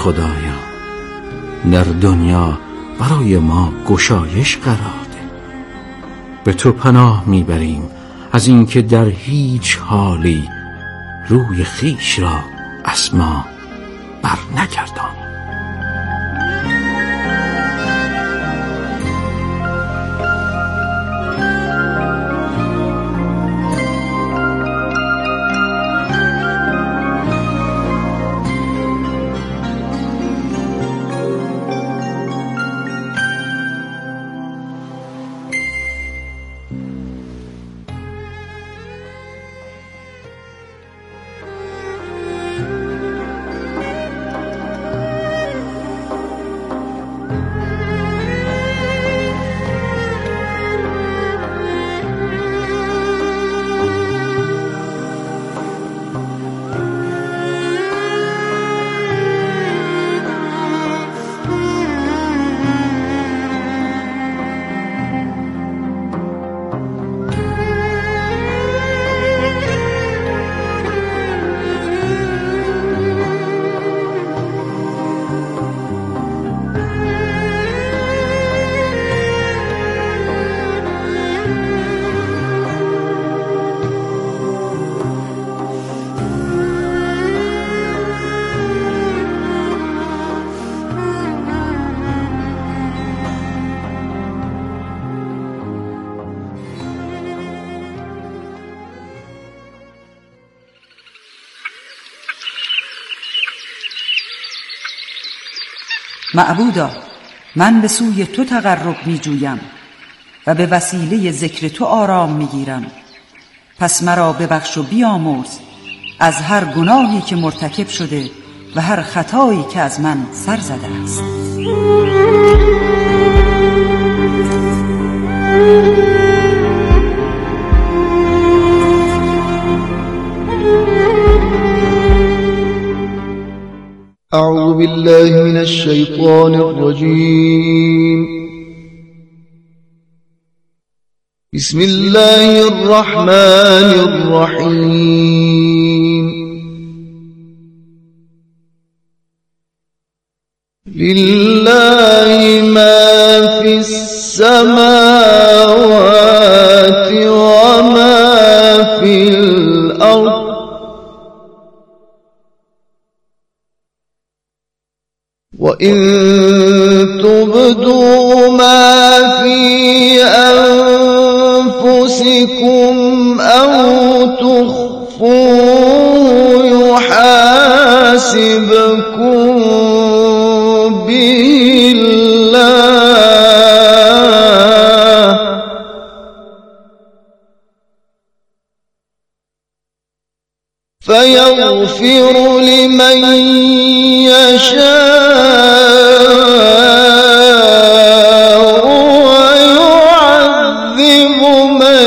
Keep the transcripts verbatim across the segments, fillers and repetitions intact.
خدایا در دنیا برای ما گشایش قرار ده. به تو پناه میبریم از اینکه در هیچ حالی روی خیش را از ما بر نگردانی. معبودا، من به سوی تو تقرب می جویم و به وسیله ذکر تو آرام می گیرم. پس مرا ببخش و بیامرز از هر گناهی که مرتکب شده و هر خطایی که از من سر زده است. أعوذ بالله من الشيطان الرجيم. بسم الله الرحمن الرحيم. لله ما في السماوات وما في الأرض وإن تبدوا ما في أنفسكم أو تخفوه يحاسبكم به الله فيغفر لمن يشاء ويعذب من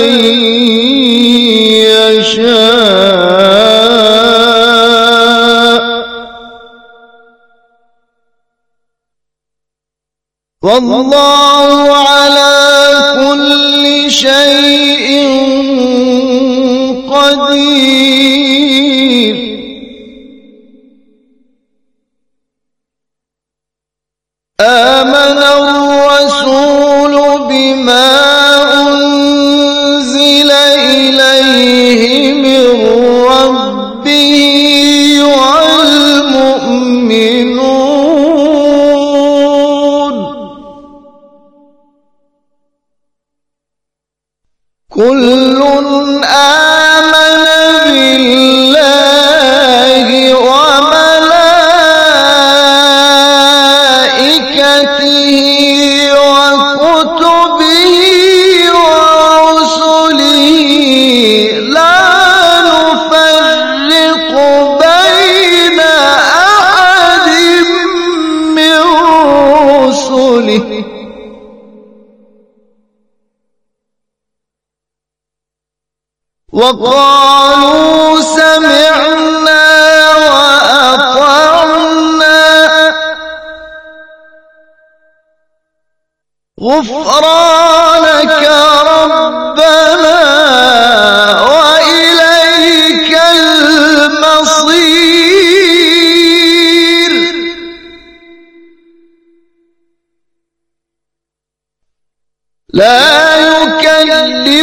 يشاء والله على كل شيء قدير. آمن الرسول بما أنزل إليه من ربه والمؤمنون كل آمن بالله وملائكته وكتبه ورسله لا نفرق بين أحد من رسله وقالوا سمعنا وأطعنا غفرانك ربنا وإليك المصير.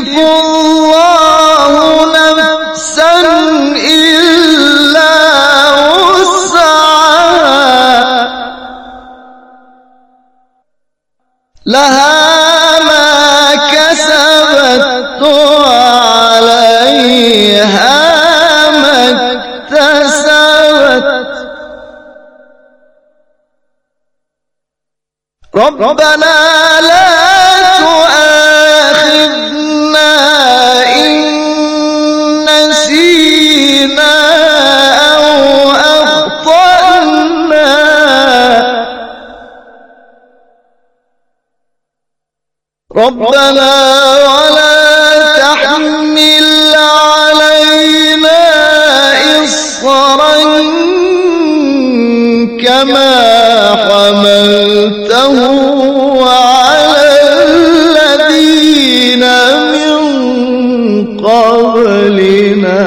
يكلف الله نفسا إلا وسعها لها ما كسبت وعليها ما اكتسبت ربنا لا تؤاخذنا إن نسينا أو أخطأنا ربنا ولا تحمل علينا إصرا كما حملته على الذين من قبلنا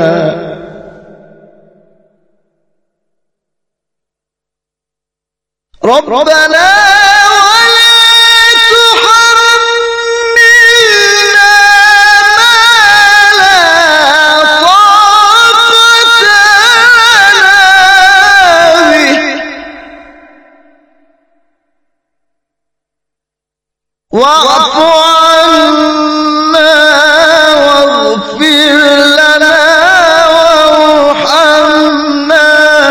ربنا واعف عنا واغفر لنا وارحمنا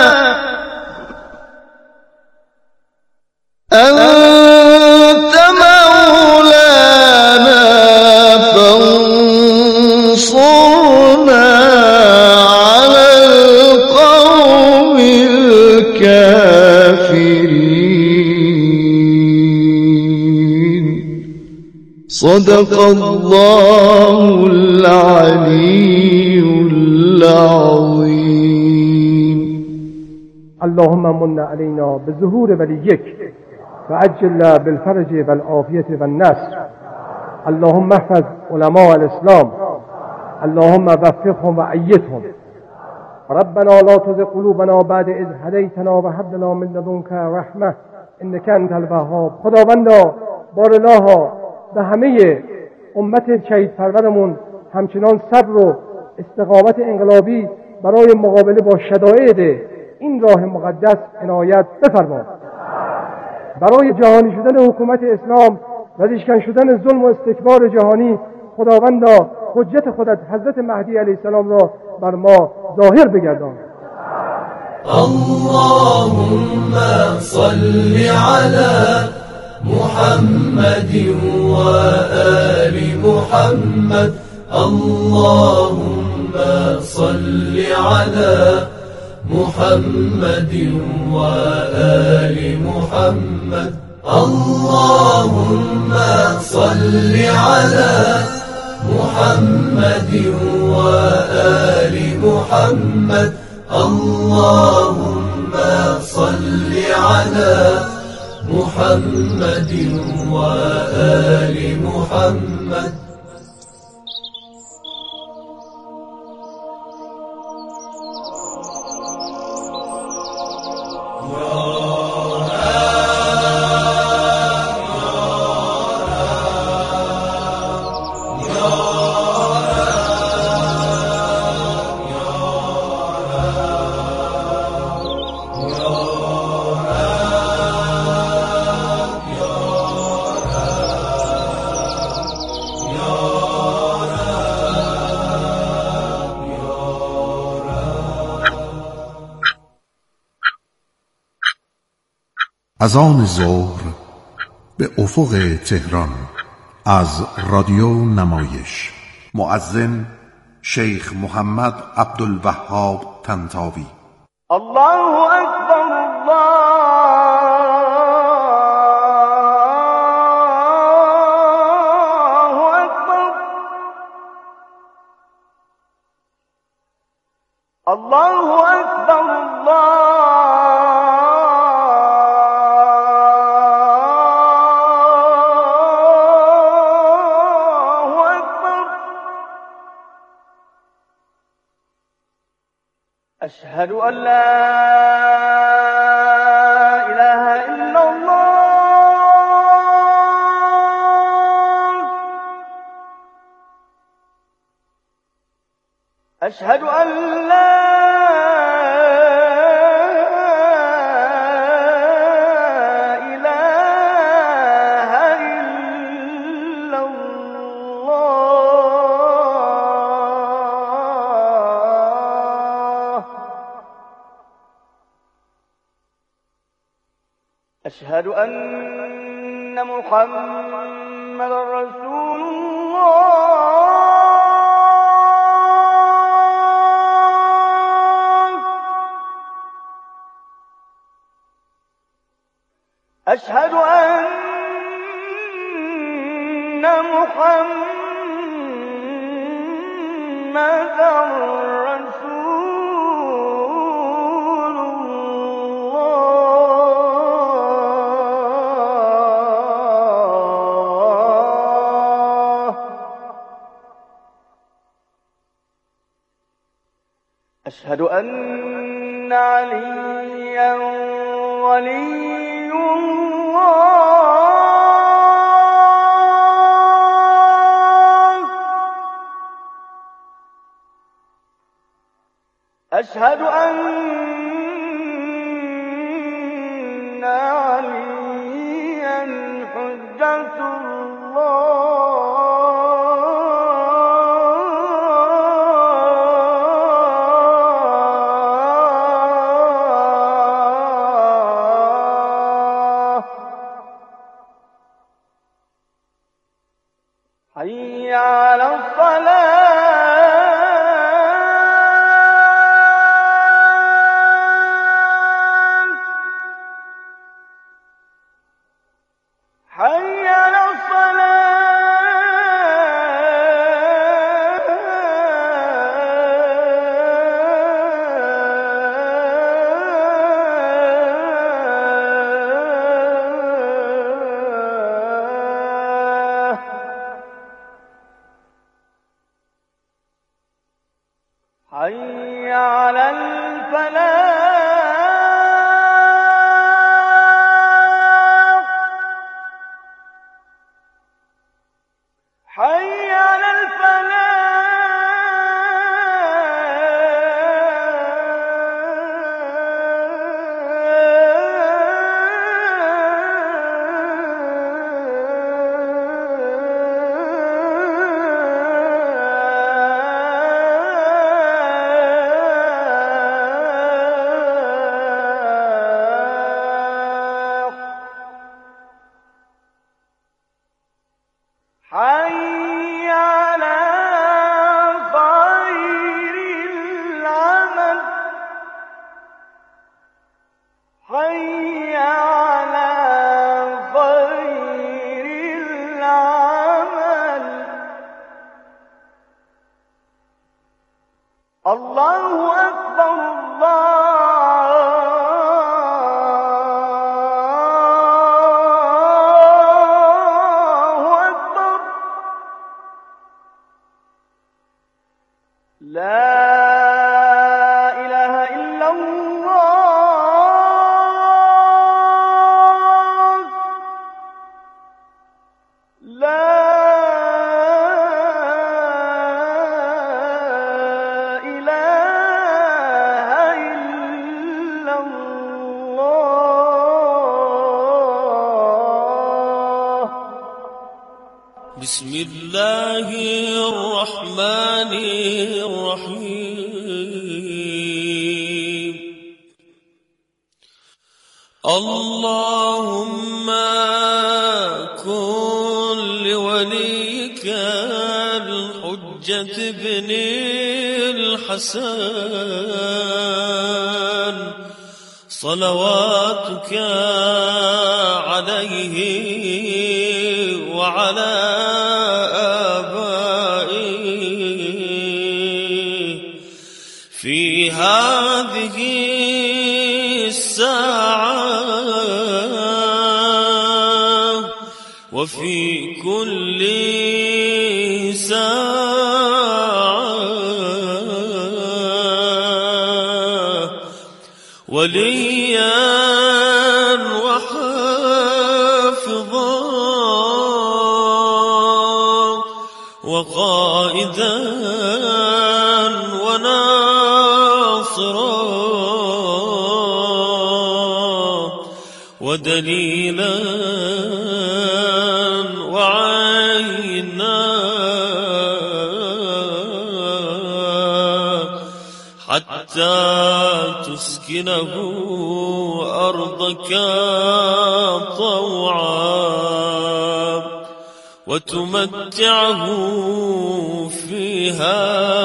أنت مولانا فانصرنا على القوم الكافرين صدق الله العلي العظيم. اللهم من علينا بظهور وليك وعجل بالفرج والعافية والنصر. اللهم احفظ علماء الإسلام، اللهم وفقهم وأيدهم. ربنا لا تزغ قلوبنا بعد إذ هديتنا وهب لنا من لدنك رحمة إنك أنت الوهاب. خداوندا بارالله به همه امت شهید پرورمون همچنان صبر و استقامت انقلابی برای مقابله با شدائد این راه مقدس عنایت بفرما. برای جهانی شدن حکومت اسلام و ریشه‌کن شدن ظلم و استکبار جهانی خداوندا حجت خودت حضرت مهدی علیه السلام را بر ما ظاهر بگردان. اللهم صل على محمد وآل محمد. اللهم صل على محمد وآل محمد. اللهم صل على محمد وآل محمد. اللهم صل على محمد وآل محمد. از آن ظهر به افق تهران از رادیو نمایش. مؤذن شیخ محمد عبدالوهاب طنطاوی. الله اکبر الله اکبر الله اکبر الله أشهد أن لا إله إلا الله أشهد أن لا إله إلا الله أشهد أن محمد رسول الله أشهد أن محمدا رسول الله أشهد أن عليا ولي أشهد أن عليا حجة الله حي على الصلاة حي على الصلاة حي على الفلاح حي على الفلاح حي على خير العمل حي على خير العمل الله أكبر الله أكبر لا إله إلا الله لا إله إلا الله بسم الله الرحمن الرحيم اللهم كن لوليك الحجة بن الحسن صلواتك عليه وعلى آبائه في هذه الساعة وفي كل ساعة وليا وحافظا وقائدا وناصرا ودليلا وعينا حتى تسكنه أرضك طوعا وتمتعه فيها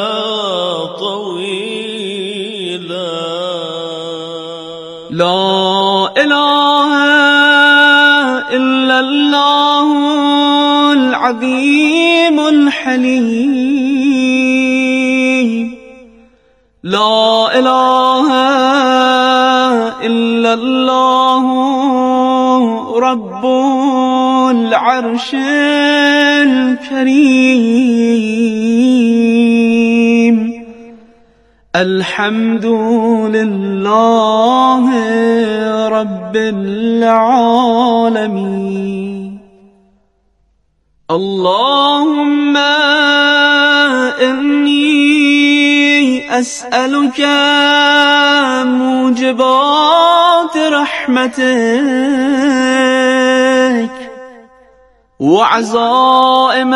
طويلا. لا إله إلا الله العظيم الحليم، لا إله إلا الله رب العرش الكريم، الحمد لله رب العالمين. اللهم إني أسألك موجبات رحمتك وعزائم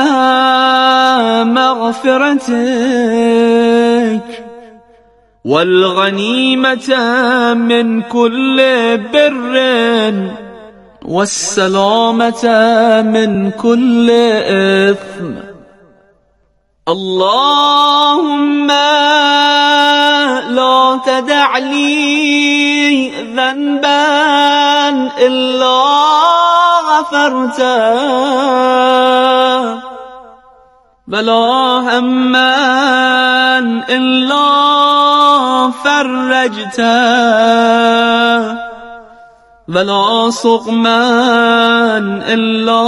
مغفرتك والغنيمة من كل بر والسلامة من كل إثم. اللهم لا تدع لي ذنبا إلا غفرته ولا هما إلا فرجته ولا سقما إلا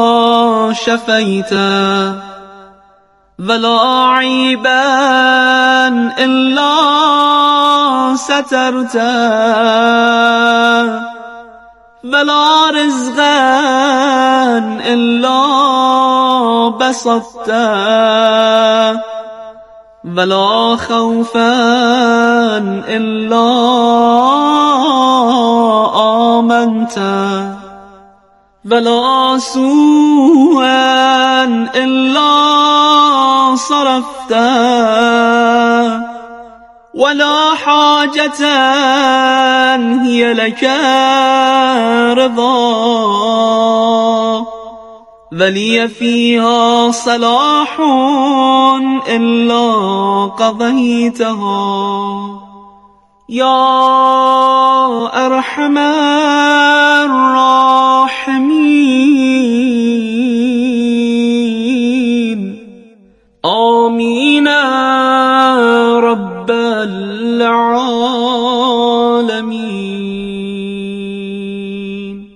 شفيته ولا عيبا إلا سترته ولا رزقا إلا بسطته ولا خوفا إلا آمنته ولا سوءا إلا صرفته ولا حاجة هي لك رضا ولي فيها صلاح إلا قضيتها يا أرحم الراحمين. آمين رب العالمين.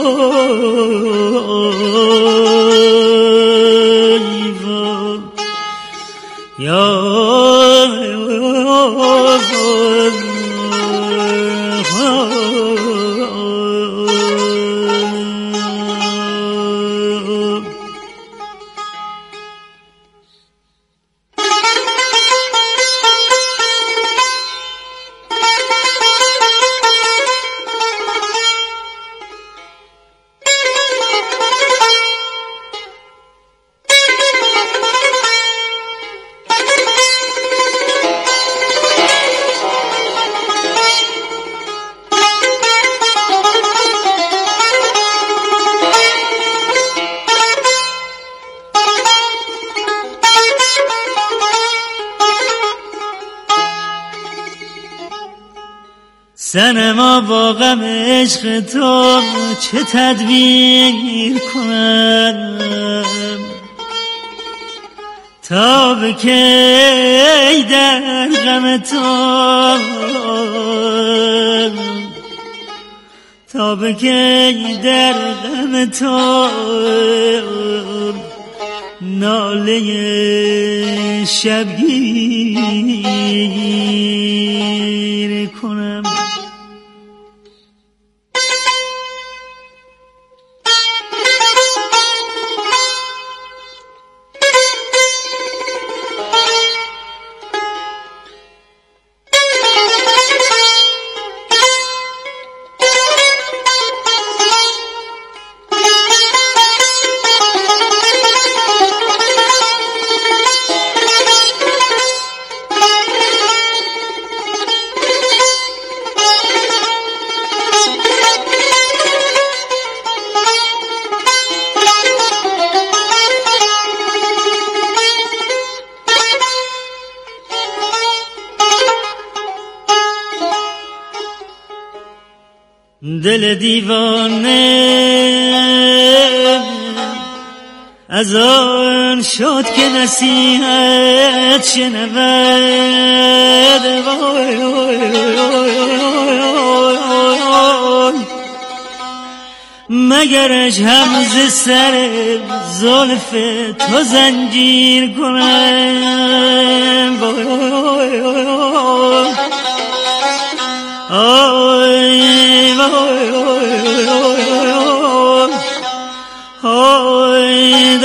یا صنما با غم عشق تو چه تدبیر کنم تا به کی در غم تو تا به کی در غم تو ناله شبگیر کنم. دل دیوانه از آن شد که نصیحت شنود مگرش هم ز سر زلف تو زنجیر کنم. آی وای آی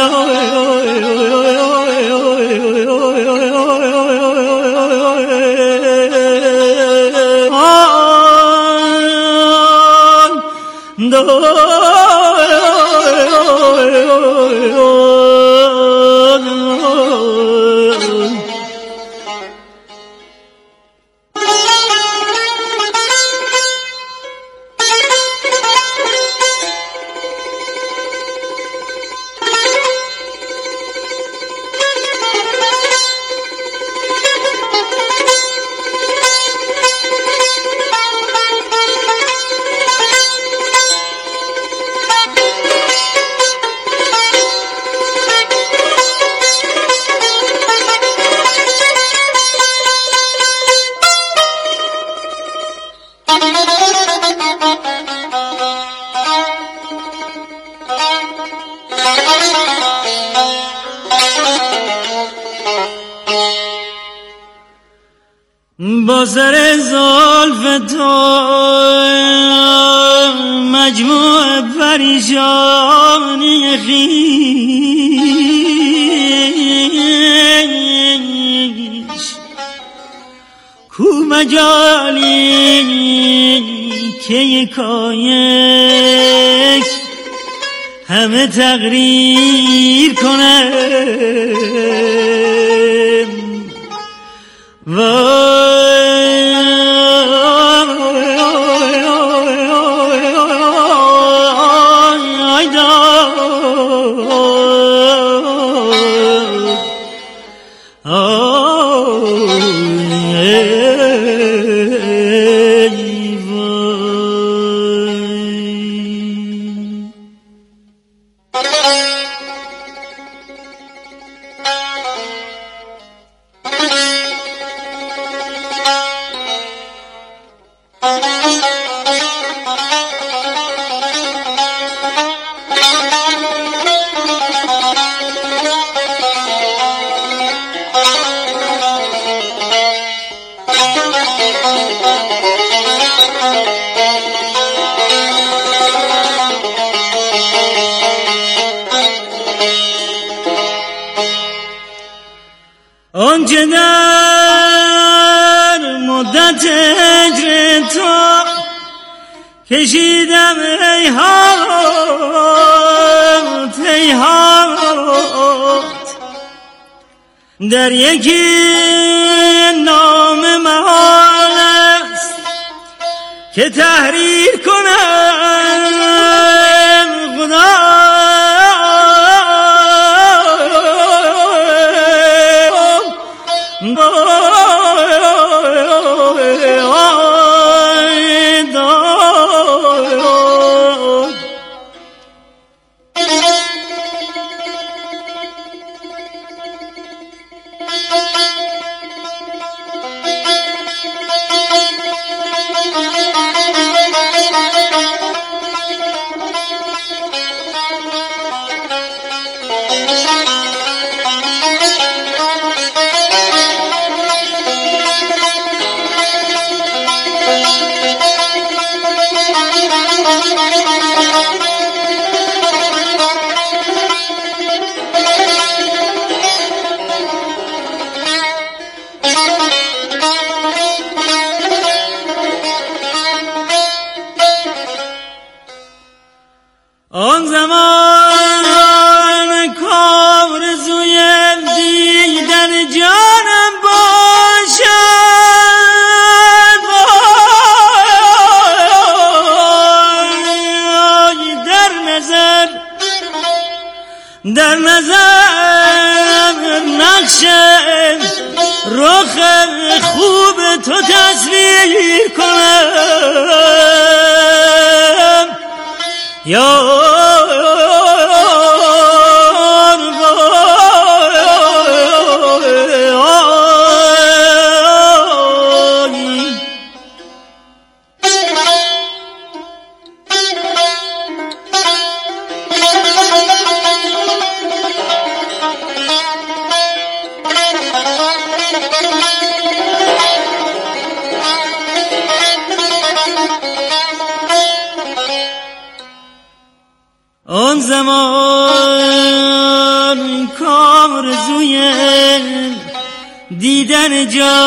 با سر زلف تو مجموع پریشانی خویش کو مجالی که یکایک همه تقریر کنه آنچه در مدت هجر تو کشیدم هیهات هیهات، در یکی نام محال است که تحریر کنم خدا. آن زمان کارزوی دیدن جانم باشد، در نظر در نظر نقش رخ خوب تو تصویر کنم یا آن زمان کارزوی دیدن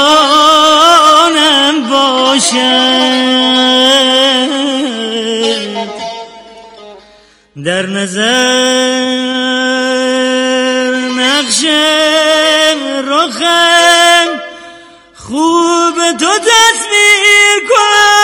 جانم باشد، در نظر نقش رخم خوب تو تصویر کنم.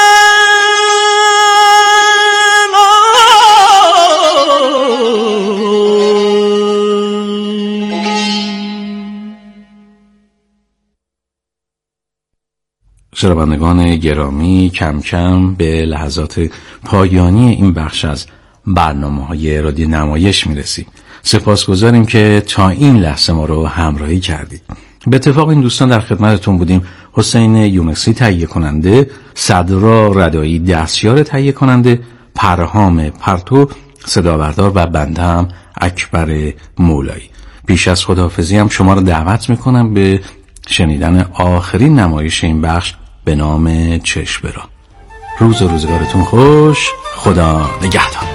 شنوندگان گرامی، کم کم به لحظات پایانی این بخش از برنامه‌های رادیو نمایش میرسیم. سپاسگزاریم که تا این لحظه ما رو همراهی کردید. به اتفاق این دوستان در خدمتتون بودیم: حسین یونسی تهیه کننده، صدرا ردایی دستیار تهیه کننده، پرهام پرتو صداوردار و بنده هم اکبر مولایی. پیش از خداحافظی هم شما رو دعوت میکنم به شنیدن آخرین نمایش این بخش به نام چشم برا. روز و روزگارتون خوش. خدا نگهدار.